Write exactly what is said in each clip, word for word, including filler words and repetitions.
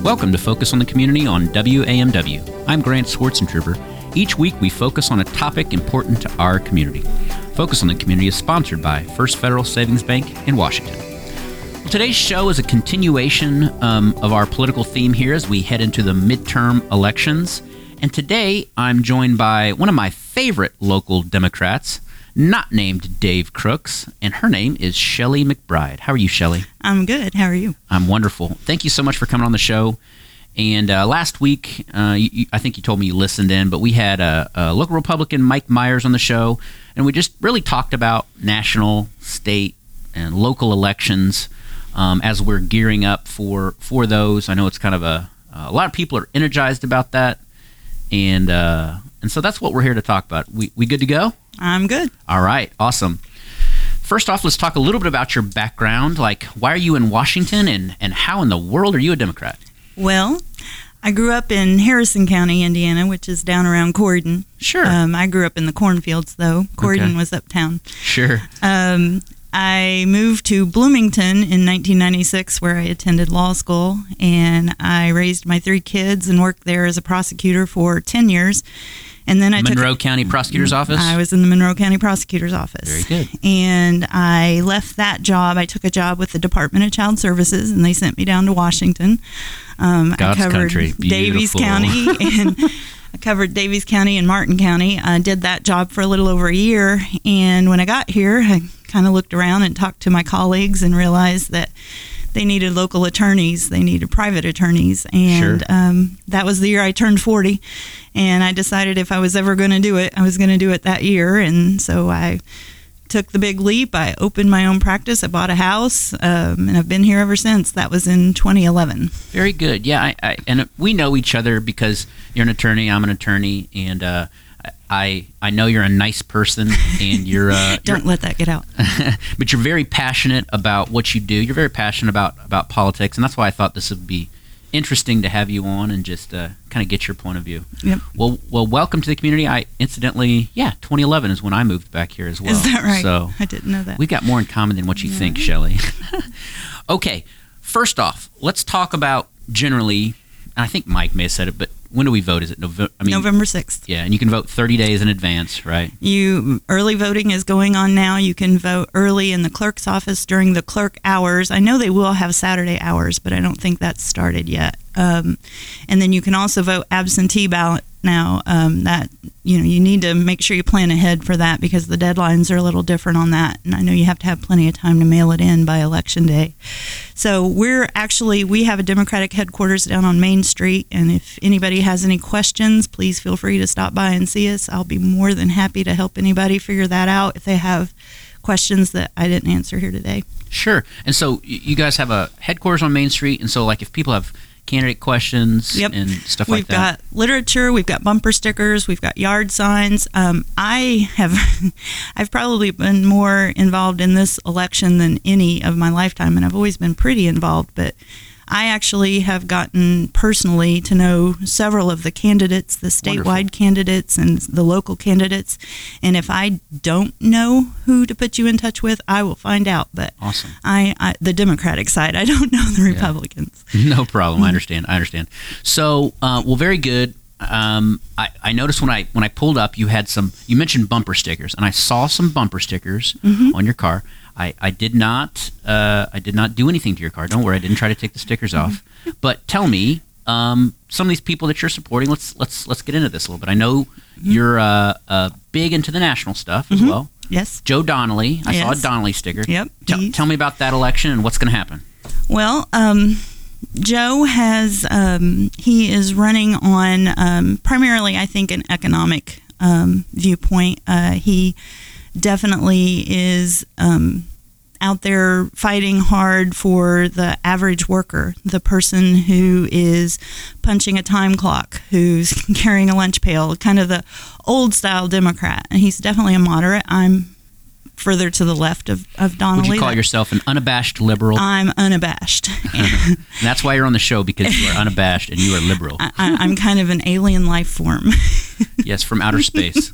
Welcome to Focus on the Community on W A M W. I'm Grant Swartzentruber. Each week we focus on a topic important to our community. Focus on the Community is sponsored by First Federal Savings Bank in Washington. Well, today's show is a continuation um, of our political theme here as we head into the midterm elections. And today I'm joined by one of my favorite local Democrats, not named Dave Crooks, and her name is Shelley McBride. How are you, Shelley? I'm good. How are you? I'm wonderful. Thank you so much for coming on the show. And uh, last week, uh, you, you, I think you told me you listened in, but we had a, a local Republican, Mike Myers, on the show, and we just really talked about national, state, and local elections um, as we're gearing up for, for those. I know it's kind of a a lot of people are energized about that, and uh, and so that's what we're here to talk about. We we good to go? I'm good. All right, awesome. First off, let's talk a little bit about your background. Like, why are you in Washington, and, and how in the world are you a Democrat? Well, I grew up in Harrison County, Indiana, which is down around Corydon. Sure. Um, I grew up in the cornfields, though. Corydon Okay. was uptown. Sure. Um, I moved to Bloomington in nineteen ninety-six, where I attended law school, and I raised my three kids and worked there as a prosecutor for ten years. And then I Monroe took, County Prosecutor's Office? I was in the Monroe County Prosecutor's Office. Very good. And I left that job. I took a job with the Department of Child Services, and they sent me down to Washington. Um, God's I covered country. Davies Beautiful. County, and I covered Davies County and Martin County. I did that job for a little over a year. And when I got here, I kind of looked around and talked to my colleagues and realized that they needed local attorneys. They needed private attorneys. And Sure. um, that was the year I turned forty. And I decided if I was ever going to do it, I was going to do it that year. And so I took the big leap. I opened my own practice. I bought a house, um, and I've been here ever since. That was in twenty eleven. Very good. Yeah, I, I, and we know each other because you're an attorney, I'm an attorney, and uh, I I know you're a nice person, and you're uh, Don't you're, let that get out. but you're very passionate about what you do. You're very passionate about about politics, and that's why I thought this would be interesting to have you on and just uh, kind of get your point of view. Yep. Well, well, welcome to the community. I incidentally, yeah, twenty eleven is when I moved back here as well. Is that right? So I didn't know that. we got more in common than what you Yeah. think, Shelley. Okay, first off, let's talk about generally, and I think Mike may have said it, but when do we vote? Is it November? I mean, November sixth. Yeah, and you can vote thirty days in advance, right? You early voting is going on now. You can vote early in the clerk's office during the clerk hours. I know they will have Saturday hours, but I don't think that's started yet. Um, and then you can also vote absentee ballot now. Um, that you know you need to make sure you plan ahead for that because the deadlines are a little different on that. And I know you have to have plenty of time to mail it in by election day. So we're actually we have a Democratic headquarters down on Main Street, and if anybody has any questions, please feel free to stop by and see us. I'll be more than happy to help anybody figure that out if they have questions that I didn't answer here today. Sure. And so y- you guys have a headquarters on Main Street, and so like if people have candidate questions Yep. and stuff We've like that. got literature, we've got bumper stickers, we've got yard signs. Um, I have, I've probably been more involved in this election than any of my lifetime, and I've always been pretty involved, but I actually have gotten personally to know several of the candidates, the statewide Wonderful. candidates and the local candidates, and if I don't know who to put you in touch with, I will find out, but Awesome. I, I the Democratic side, I don't know the Republicans. No problem. I understand. I understand. So, uh, well, very good. Um, I, I noticed when I when I pulled up, you had some. You mentioned bumper stickers, and I saw some bumper stickers Mhm. on your car. I, I did not uh, I did not do anything to your car. Don't worry, I didn't try to take the stickers off. But tell me, um, some of these people that you're supporting. Let's let's let's get into this a little bit. I know you're uh, uh, big into the national stuff as Mhm. well. Yes. Joe Donnelly. I saw a Yes. Donnelly sticker. Yep. Tell, He's- tell me about that election and what's going to happen. Well, um, Joe has, um, he is running on um, primarily, I think, an economic um, viewpoint. Uh, he definitely is um, out there fighting hard for the average worker, the person who is punching a time clock, who's carrying a lunch pail, kind of the old style Democrat. And he's definitely a moderate. I'm further to the left of, of Donnelly. Would you call yourself an unabashed liberal? I'm unabashed. And that's why you're on the show, because you are unabashed and you are liberal. I, I, I'm kind of an alien life form. Yes, from outer space.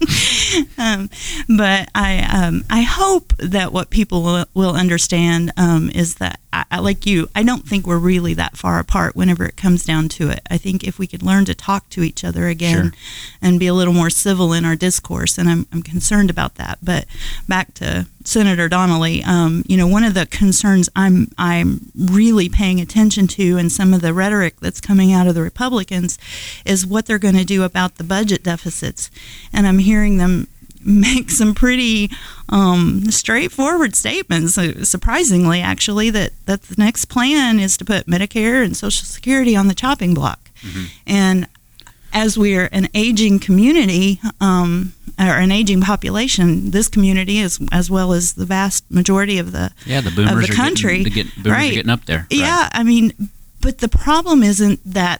um, but I um, I hope that what people will, will understand um, is that I, I, like you, I don't think we're really that far apart whenever it comes down to it. I think if we could learn to talk to each other again, sure. and be a little more civil in our discourse, and I'm, I'm concerned about that. But back to Senator Donnelly, um, you know, one of the concerns I'm I'm really paying attention to, and some of the rhetoric that's coming out of the Republicans, is what they're going to do about the budget deficits. And I'm hearing them make some pretty um, straightforward statements, uh, surprisingly, actually, that, that the next plan is to put Medicare and Social Security on the chopping block. Mm-hmm. And as we're an aging community, um, or an aging population, this community, as as well as the vast majority of the yeah the boomers of the country, are getting, get, boomers right. are getting up there. Right. Yeah, I mean, but the problem isn't that.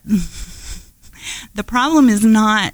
The problem is not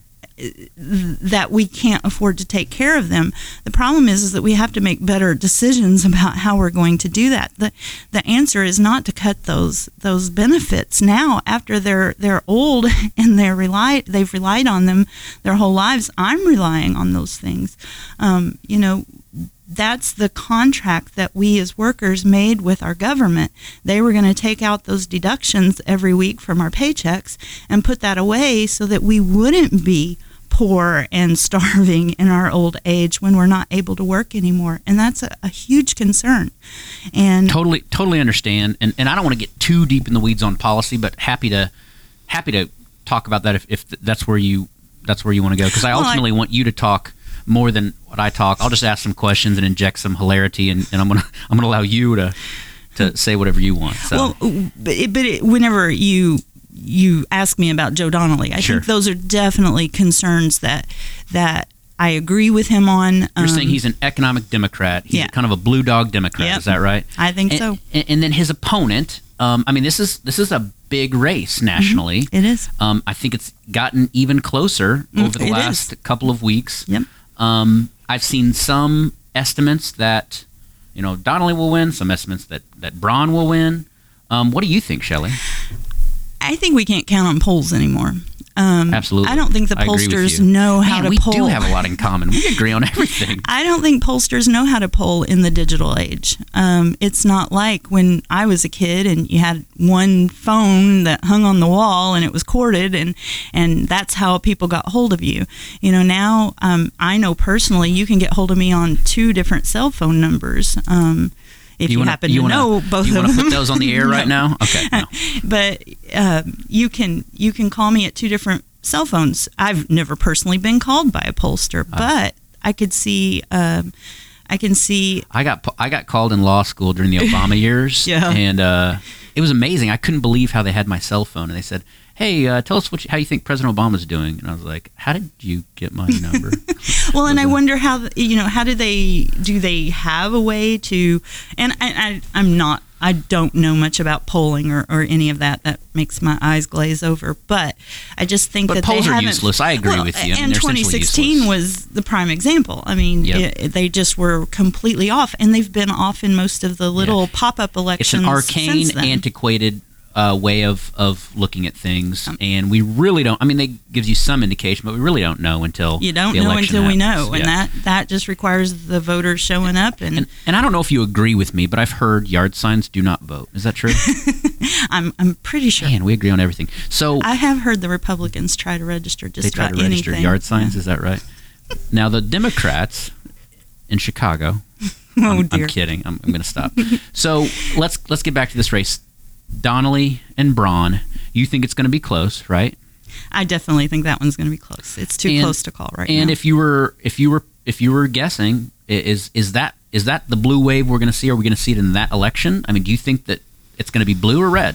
that we can't afford to take care of them. The problem is, is that we have to make better decisions about how we're going to do that. The the answer is not to cut those those benefits now after they're they're old and they're relied they've relied on them their whole lives. I'm relying on those things. Um, you know, that's the contract that we as workers made with our government. They were going to take out those deductions every week from our paychecks and put that away so that we wouldn't be poor and starving in our old age when we're not able to work anymore. And that's a, a huge concern. And totally totally understand. And and I don't want to get too deep in the weeds on policy, but happy to happy to talk about that if, if that's where you that's where you want to go, because I well, ultimately I, want you to talk more than what I talk. I'll just ask some questions and inject some hilarity, and, and I'm gonna I'm gonna allow you to to say whatever you want. So. Well, but it, but it, whenever you you ask me about Joe Donnelly, I sure. think those are definitely concerns that that I agree with him on. You're um, saying he's an economic Democrat. He's yeah. kind of a blue dog Democrat. Yep. Is that right? I think and, so. And, and then his opponent. Um, I mean, this is this is a big race nationally. Mm-hmm. It is. Um, I think it's gotten even closer mm, over the last is. couple of weeks. Yep. Um, I've seen some estimates that, you know, Donnelly will win. Some estimates that that Braun will win. Um, what do you think, Shelley? I think we can't count on polls anymore. Um, Absolutely. I don't think the pollsters know how Man, to we poll. We do have a lot in common. We agree on everything. I don't think pollsters know how to poll in the digital age. Um, it's not like when I was a kid and you had one phone that hung on the wall and it was corded, and, and that's how people got hold of you. You know, now um, I know personally you can get hold of me on two different cell phone numbers. Um, If you, you wanna, happen you to wanna, know both you of them, you want to put those on the air right no. now? Okay, no. But uh, you can you can call me at two different cell phones. I've never personally been called by a pollster, uh, but I could see. Um, I can see. I got I got called in law school during the Obama years, yeah. and uh, it was amazing. I couldn't believe how they had my cell phone, and they said, "Hey, uh, tell us what you, how you think President Obama's doing." And I was like, "How did you get my number?" Well, and I wonder how you know how do they do they have a way to? And I, I I'm not I don't know much about polling or, or any of that. That makes my eyes glaze over. But I just think but that polls they are haven't, useless. I agree well, with you. I mean, and twenty sixteen was the prime example. I mean, yep. it, they just were completely off, and they've been off in most of the little yeah. pop-up elections. It's an arcane, antiquated uh, way of, of looking at things, um, and we really don't. I mean, they gives you some indication, but we really don't know until you don't the know until happens. we know, yeah. and that that just requires the voters showing up. And, and and I don't know if you agree with me, but I've heard yard signs do not vote. Is that true? I'm I'm pretty sure. Man, we agree on everything. So I have heard the Republicans try to register just they try about to register anything. yard signs. Yeah. Is that right? Now the Democrats in Chicago. oh I'm, dear. I'm kidding. I'm, I'm going to stop. So let's let's get back to this race. Donnelly and Braun. You think it's going to be close, right? I definitely think that one's going to be close. It's too and, close to call right and now. And if you were if you were if you were guessing, is is that is that the blue wave we're going to see? Are we going to see it in that election? I mean, do you think that it's going to be blue or red?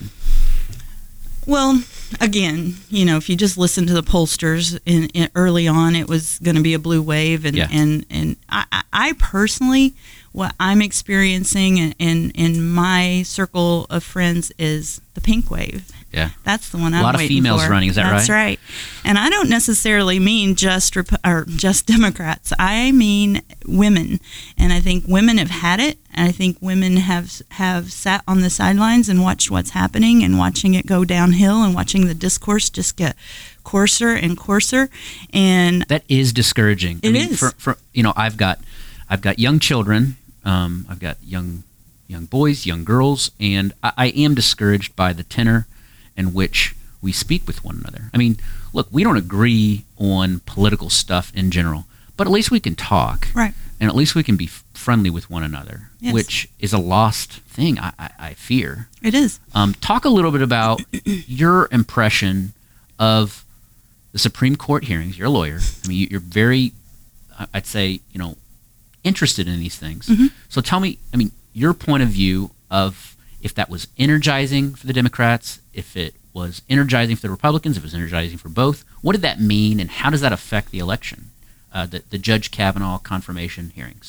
Well, again, you know, if you just listen to the pollsters in, in early on, it was going to be a blue wave, and yeah. and and I, I personally, what I'm experiencing in, in in my circle of friends is the pink wave. Yeah, that's the one I'm a lot of waiting females for. running. Is that That's right? That's right. And I don't necessarily mean just Rep- or just Democrats. I mean women, and I think women have had it. And I think women have have sat on the sidelines and watched what's happening, and watching it go downhill, and watching the discourse just get coarser and coarser. And that is discouraging. It I mean, is. For, for you know, I've got I've got young children. Um, I've got young young boys, young girls, and I, I am discouraged by the tenor in which we speak with one another. I mean, look, we don't agree on political stuff in general, but at least we can talk. Right. And at least we can be f- friendly with one another, yes. which is a lost thing, I, I, I fear. It is. Um, talk a little bit about your impression of the Supreme Court hearings. You're a lawyer. I mean, you're very, I'd say, you know, interested in these things. Mm-hmm. So tell me, I mean, your point of view of if that was energizing for the Democrats, if it was energizing for the Republicans, if it was energizing for both. What did that mean, and how does that affect the election, uh, the, the Judge Kavanaugh confirmation hearings?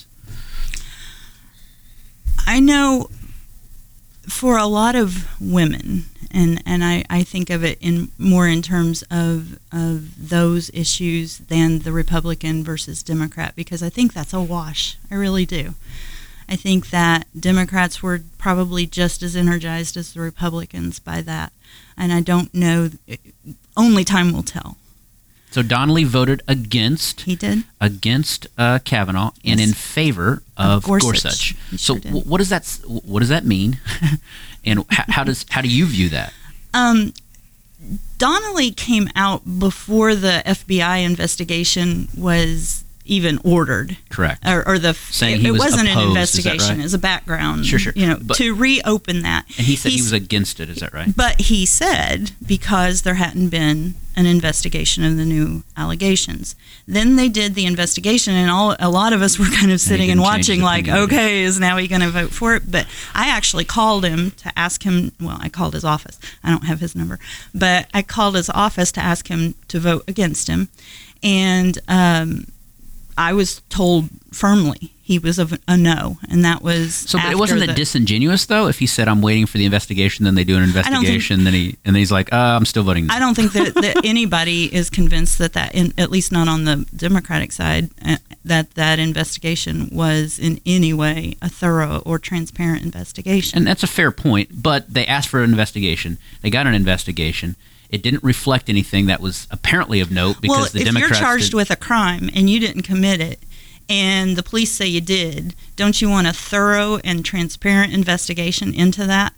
I know for a lot of women, and, and I, I think of it in more in terms of of those issues than the Republican versus Democrat, because I think that's a wash. I really do. I think that Democrats were probably just as energized as the Republicans by that. And I don't know, only time will tell. So Donnelly voted against He did. against uh, Kavanaugh and Yes. in favor of, Of Gorsuch. Gorsuch. He So sure did. w- what does that s- what does that mean? And h- how does how do you view that? Um, Donnelly came out before the F B I investigation was even ordered. Correct. Or, or the Saying it, he it was wasn't an opposed, is that investigation, right? as a background. Sure, sure. You know, But- to reopen that. And he said he He's- was against it. Is that right? But he said because there hadn't been an investigation of the new allegations. Then they did the investigation, and all a lot of us were kind of sitting and didn't change his watching like, opinion, did he? okay, is now he going to vote for it? But I actually called him to ask him, well, I called his office. I don't have his number. But I called his office to ask him to vote against him. And um, I was told firmly he was a, a no, and that was So, but it after wasn't the, that disingenuous though. If he said, "I'm waiting for the investigation," then they do an don't think- investigation, then he and then he's like, uh, "I'm still voting." I don't think that, that anybody is convinced that that, in, at least not on the Democratic side, uh, that that investigation was in any way a thorough or transparent investigation. And that's a fair point. But they asked for an investigation. They got an investigation. It didn't reflect anything that was apparently of note because well, the if Democrats you're charged did- with a crime and you didn't commit it, and the police say you did, don't you want a thorough and transparent investigation into that?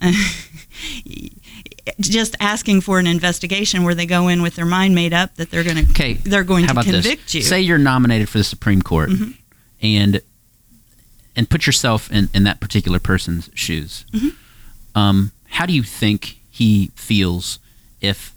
Just asking for an investigation where they go in with their mind made up that they're going to Okay, they're going how to about convict this? you. Say you're nominated for the Supreme Court, Mm-hmm. and and put yourself in, in that particular person's shoes. Mm-hmm. Um, how do you think he feels if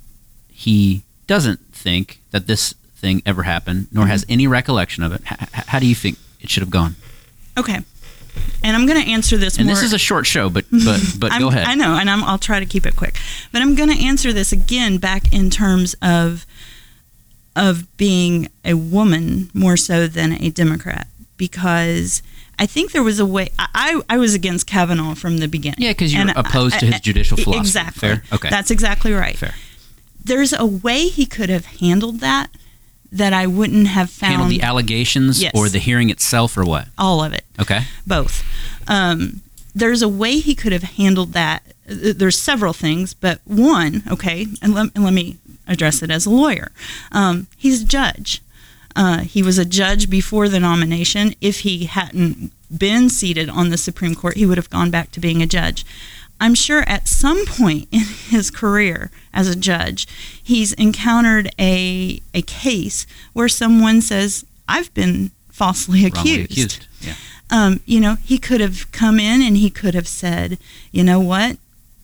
he doesn't think that this thing ever happened, nor Mm-hmm. has any recollection of it? H- h- how do you think it should have gone? Okay. And I'm going to answer this And more. this is a short show, but but but I'm- go ahead. I know, and I'm, I'll try to keep it quick. But I'm going to answer this again back in terms of of being a woman more so than a Democrat, because I think there was a way. I, I, I was against Kavanaugh from the beginning. Yeah, 'cause you're And opposed I- to his I- judicial philosophy. Exactly. Fair? Okay. That's exactly right. Fair. There's a way he could have handled that that I wouldn't have found Handle the allegations Yes. or the hearing itself or what? all of it. Okay. Both. Um, there's a way he could have handled that. Uh, There's several things, but one, okay, and let, and let me address it as a lawyer. Um, he's a judge. Uh, he was a judge before the nomination. If he hadn't been seated on the Supreme Court, he would have gone back to being a judge. I'm sure at some point in his career as a judge, he's encountered a a case where someone says, "I've been falsely Wrongly accused." accused. Yeah. Um, you know, he could have come in and he could have said, "You know what?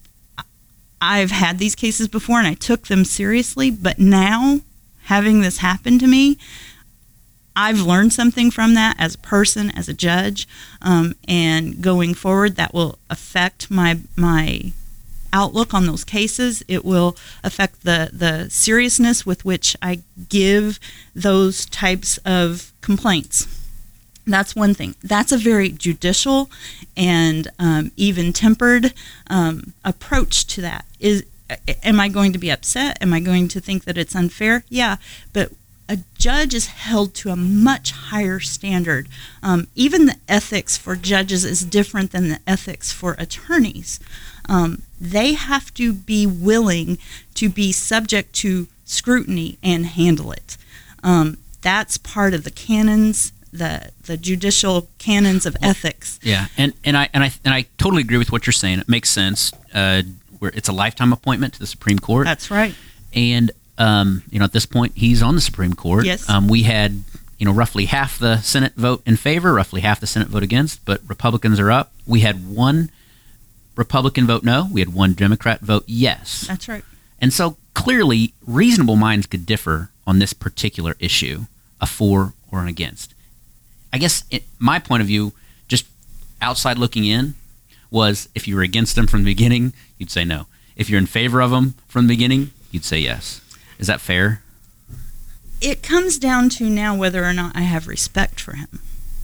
I've had these cases before and I took them seriously, but now having this happen to me, I've learned something from that as a person, as a judge, um, and going forward, that will affect my my outlook on those cases. It will affect the the seriousness with which I give those types of complaints." That's one thing. That's a very judicial and um, even-tempered um, approach to that. Is am I going to be upset? Am I going to think that it's unfair? Yeah, but a judge is held to a much higher standard. Um, even the ethics for judges is different than the ethics for attorneys. Um, they have to be willing to be subject to scrutiny and handle it. Um, that's part of the canons the the judicial canons of ethics. Yeah, and and I and I and I totally agree with what you're saying. It makes sense. Uh, where it's a lifetime appointment to the Supreme Court. That's right. And um, you know, at this point, he's on the Supreme Court. Yes. Um, we had you know roughly half the Senate vote in favor, roughly half the Senate vote against, but Republicans are up. We had one Republican vote no. We had one Democrat vote yes. That's right. And so clearly, reasonable minds could differ on this particular issue, a for or an against. I guess it, my point of view, just outside looking in, was if you were against them from the beginning, you'd say no. If you're in favor of them from the beginning, you'd say yes. Is that fair? It comes down to now whether or not I have respect for him.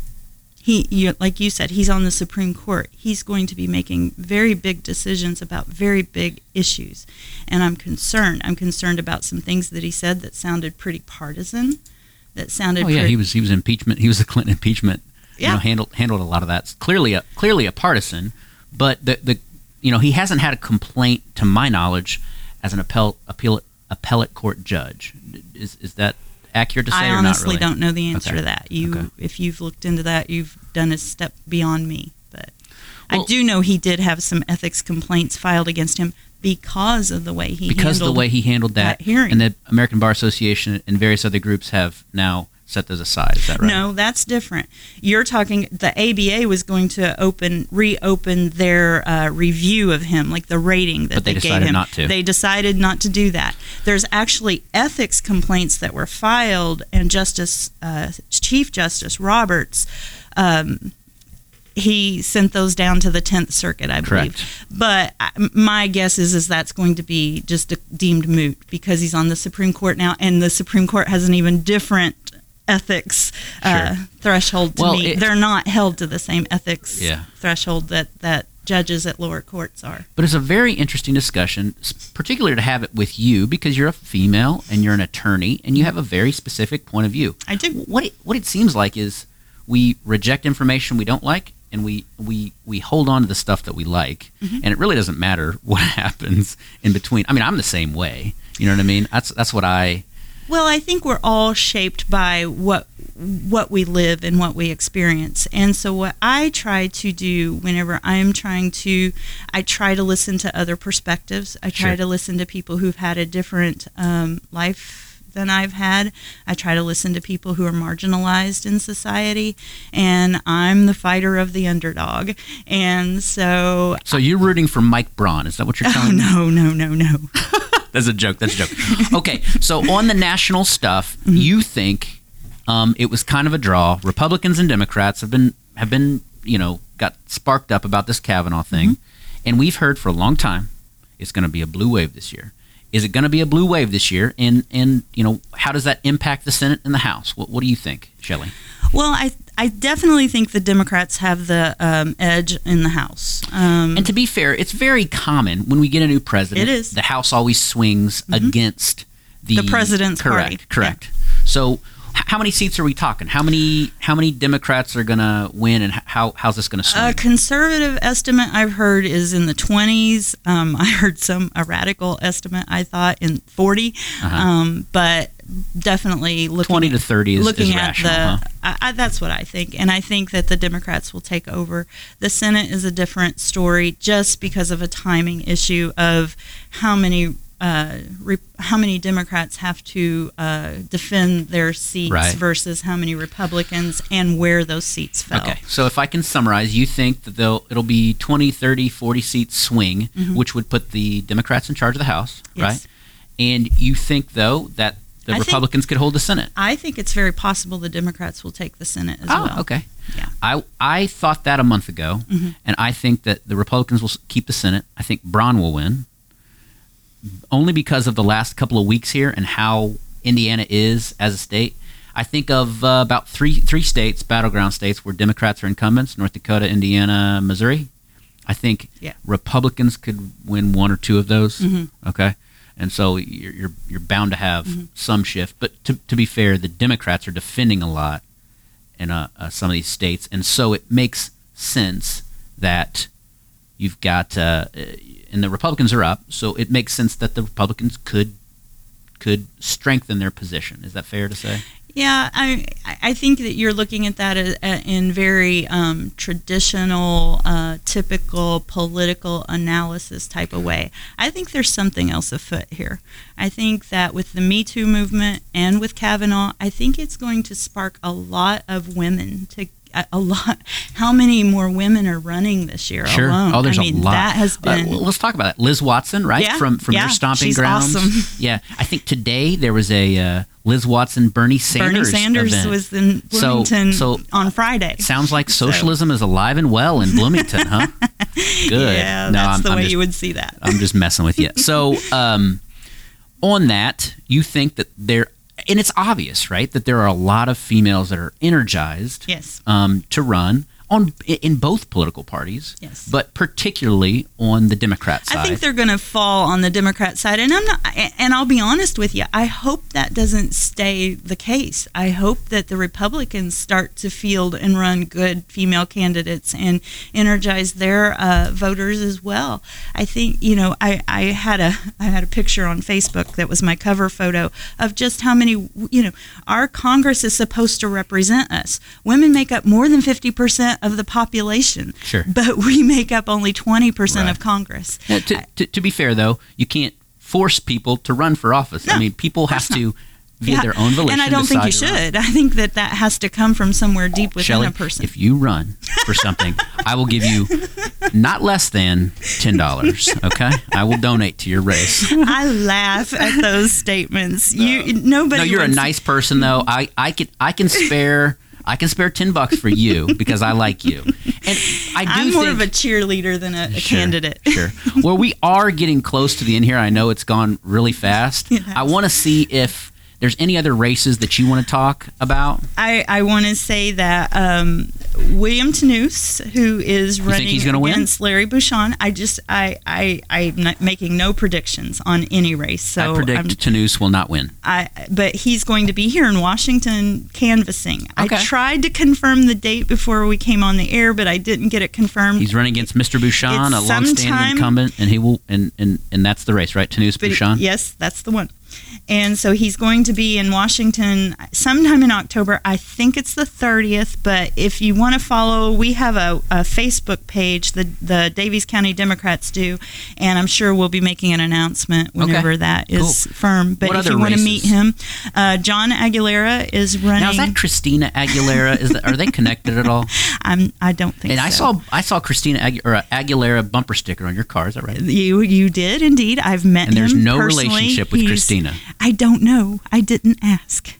He, you, like you said, he's on the Supreme Court. He's going to be making very big decisions about very big issues. And I'm concerned. I'm concerned about some things that he said that sounded pretty partisan, that sounded Oh, yeah, pretty, he was he was impeachment. He was the Clinton impeachment. Yeah. You know, handled handled a lot of that. It's clearly a clearly a partisan, but the the you know, he hasn't had a complaint to my knowledge as an appellate appeal appellate court judge. Is is that accurate to say I or not honestly really? don't know the answer Okay. to that. You, Okay. if you've looked into that, you've done a step beyond me. But Well- I do know he did have some ethics complaints filed against him because of the way he because of handled the way he handled that, that hearing. and the American Bar Association and various other groups have now set those aside. Is that right? No, that's different. You're talking. The A B A was going to open, reopen their uh, review of him, like the rating that But they gave decided him. not to. They decided not to do that. There's actually ethics complaints that were filed, and Justice uh, Chief Justice Roberts. Um, he sent those down to the tenth Circuit, I believe. Correct. But I- my guess is is that's going to be just a deemed moot because he's on the Supreme Court now, and the Supreme Court has an even different ethics uh, Sure. threshold to Well, meet. it- They're not held to the same ethics Yeah. threshold that, that judges at lower courts are. But it's a very interesting discussion, s- particularly to have it with you because you're a female and you're an attorney and you have a very specific point of view. I do. What it, what it seems like is we reject information we don't like and we, we, we hold on to the stuff that we like. Mm-hmm. And it really doesn't matter what happens in between. I mean, I'm the same way. You know what I mean? That's that's what I... Well, I think we're all shaped by what what we live and what we experience. And so what I try to do whenever I'm trying to, I try to listen to other perspectives. I try Sure. to listen to people who've had a different um, life than I've had. I try to listen to people who are marginalized in society. And I'm the fighter of the underdog. And so... So you're rooting for Mike Braun. Is that what you're Oh, telling me? no, no, no, no. That's a joke. That's a joke. Okay, so on the national stuff, Mm-hmm. you think um, it was kind of a draw. Republicans and Democrats have been have been you know got sparked up about this Kavanaugh thing, Mm-hmm. and we've heard for a long time it's going to be a blue wave this year. Is it going to be a blue wave this year? And and you know how does that impact the Senate and the House? What what do you think, Shelley? Well, I I definitely think the Democrats have the um, edge in the House. Um, And to be fair, it's very common when we get a new president. It is. The House always swings against the, The president's correct, party. Correct. So, h- how many seats are we talking? How many how many Democrats are going to win, and h- how how's this going to swing? a conservative estimate I've heard is in the twenties. Um, I heard some a radical estimate I thought in forty, Uh-huh. um, but definitely looking Twenty to thirty is, looking is at rational. the huh? I, I, that's what I think, and I think that the Democrats will take over. The Senate is a different story, just because of a timing issue of how many uh, re, how many Democrats have to uh, defend their seats Right. versus how many Republicans and where those seats fell. Okay, so if I can summarize, you think that they'll it'll be twenty, thirty, forty seat swing, which would put the Democrats in charge of the House, Yes. right? And you think though that the I think- Republicans could hold the Senate? I think it's very possible the Democrats will take the Senate as Oh, well. okay. Yeah. I I thought that a month ago, Mm-hmm. and I think that the Republicans will s- keep the Senate. I think Braun will win, only because of the last couple of weeks here and how Indiana is as a state. I think of uh, about three three states, battleground states, where Democrats are incumbents: North Dakota, Indiana, Missouri. I think Yeah. Republicans could win one or two of those. Mm-hmm. Okay. And so you're you're, you're bound to have Mm-hmm. some shift. But to, to be fair, the Democrats are defending a lot in uh, uh, some of these states, and so it makes sense that you've got uh, and the Republicans are up, so it makes sense that the Republicans could could strengthen their position. Is that fair to say? Yeah, I I think that you're looking at that in very um, traditional, uh, typical political analysis type of way. I think there's something else afoot here. I think that with the Me Too movement and with Kavanaugh, I think it's going to spark a lot of women to a lot. How many more women are running this year sure. alone? Oh, there's I mean, a lot. That has been. Uh, well, let's talk about that. Liz Watson, right? Yeah, from from yeah, your stomping she's grounds. Awesome. Yeah, I think today there was a uh, Liz Watson, Bernie Sanders. Bernie Sanders event. was in Bloomington so, so on Friday. Sounds like socialism so. is alive and well in Bloomington, huh? Good. Yeah, no, that's I'm, the I'm way just, you would see that. I'm just messing with you. So, um, on that, you think that there. And it's obvious, right, that there are a lot of females that are energized yes. um, to run on in both political parties, yes. but particularly on the Democrat side. I think they're going to fall on the Democrat side, and I'm not. And I'll be honest with you. I hope that doesn't stay the case. I hope that the Republicans start to field and run good female candidates and energize their uh, voters as well. I think you know. I, I had a I had a picture on Facebook that was my cover photo of just how many you know. Our Congress is supposed to represent us. Women make up more than fifty percent of the population, sure, but we make up only twenty percent right. of Congress. Now, to, to, to be fair, though, you can't force people to run for office. No, I mean, people have to, via yeah. their own volition, and I don't think you decide to should. run. I think that that has to come from somewhere deep within Shelley, a person. If you run for something, I will give you not less than ten dollars. Okay, I will donate to your race. I laugh at those statements. No. You nobody. No, you're a wants nice person, though. I I can I can spare. I can spare ten bucks for you because I like you. And I do I'm more think, of a cheerleader than a, a sure, candidate. Sure. Well, we are getting close to the end here. I know it's gone really fast. Yes. I want to see if there's any other races that you want to talk about. I, I want to say that um, William Tannous, who is running he's gonna against win? Larry Bouchon, I just I I I'm not making no predictions on any race. So I predict I'm, Tannous will not win. I but he's going to be here in Washington canvassing. Okay. I tried to confirm the date before we came on the air, but I didn't get it confirmed. He's running against Mister Bouchon, It's a longstanding sometime- incumbent, and he will and, and, and that's the race, right? Tannous But Bouchon. yes, that's the one. And so he's going to be in Washington sometime in October. I think it's the thirtieth, but if you want to follow, we have a, a Facebook page, the, the Daviess County Democrats do, and I'm sure we'll be making an announcement whenever Okay. that is Cool. firm. But What if other you want to races? meet him, uh, John Aguilera is running. Now is that Christina Aguilera? Is that, are they connected at all? I'm, I don't think And so. I saw I saw Christina Agu- or Aguilera bumper sticker on your car. Is that right? You you did indeed. I've met And there's him no personally. relationship with He's- Christina. I don't know. I didn't ask.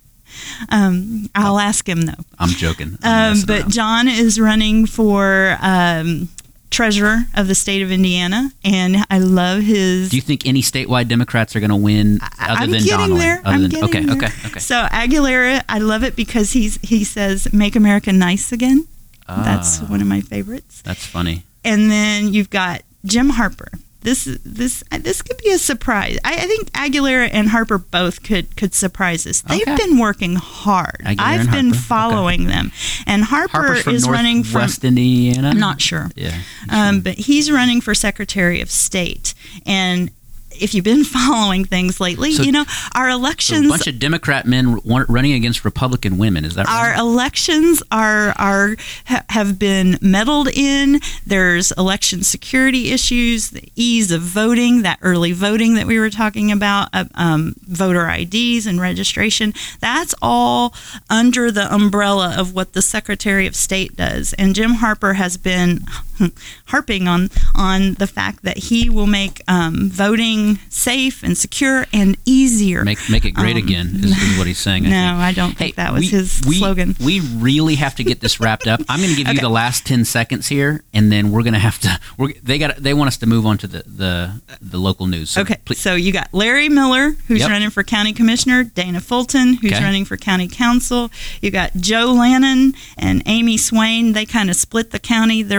Um, I'll ask him though. I'm joking. I'm Um, messing but around. John is running for um, treasurer of the state of Indiana, and I love his. Do you think any statewide Democrats are going to win other I'm than getting Donnelly? there. Other I'm than, getting okay, there. okay, okay. So Aguilera, I love it because he's he says "Make America Nice Again." That's Ah. one of my favorites. That's funny. And then you've got Jim Harper. This this this could be a surprise. I, I think Aguilera and Harper both could could surprise us. They've Okay. been working hard. Aguilera I've and been Harper. following them, and Harper Harper's from is running from. Northwest Indiana. I'm not sure, Yeah. um, but he's running for Secretary of State. And if you've been following things lately, So- you know our So a elections. bunch of Democrat men r- running against Republican women. Is that Our right? elections are are ha- have been meddled in. There's election security issues, the ease of voting, that early voting that we were talking about, uh, um, voter I Ds and registration. That's all under the umbrella of what the Secretary of State does. And Jim Harper has been harping on on the fact that he will make um, voting safe and secure and easier. Make make it great Um, again is, is what he's saying. I no, think. I don't think Hey, that was we, his we, slogan. We really have to get this wrapped up. I'm going to give you Okay. the last ten seconds here, and then we're going to have to. We're, they got. They want us to move on to the the, the local news. So Okay, please- so you got Larry Miller, who's Yep. running for county commissioner, Dana Fulton, who's Okay. running for county council. You got Joe Lannon and Amy Swain. They kind of split the county. They're both running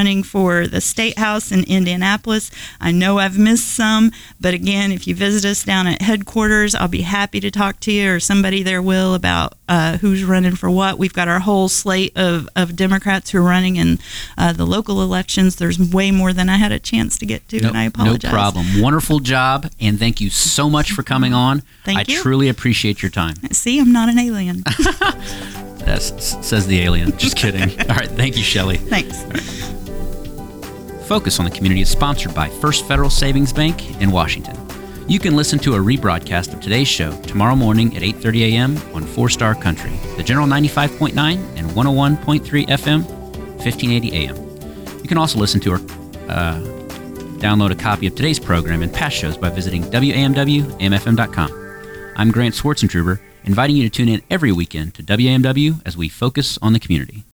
running for the State House in Indianapolis. I know I've missed some, but again, if you visit us down at headquarters, I'll be happy to talk to you or somebody there will about uh, who's running for what. We've got our whole slate of, of Democrats who are running in uh, the local elections. There's way more than I had a chance to get to, no, and I apologize. No problem. Wonderful job, and thank you so much for coming on. Thank I you. I truly appreciate your time. See, I'm not an alien. That says the alien. Just kidding. All right. Thank you, Shelley. Thanks. Right. Focus on the Community is sponsored by First Federal Savings Bank in Washington. You can listen to a rebroadcast of today's show tomorrow morning at eight thirty a.m. on Four Star Country, the General ninety-five point nine and one oh one point three F M, fifteen eighty A M. You can also listen to or uh, download a copy of today's program and past shows by visiting W A M W A M F M dot com. I'm Grant Schwartzentruber, inviting you to tune in every weekend to W A M W as we focus on the community.